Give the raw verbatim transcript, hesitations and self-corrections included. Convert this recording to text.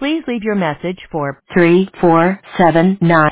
Please leave your message for three four seven nine.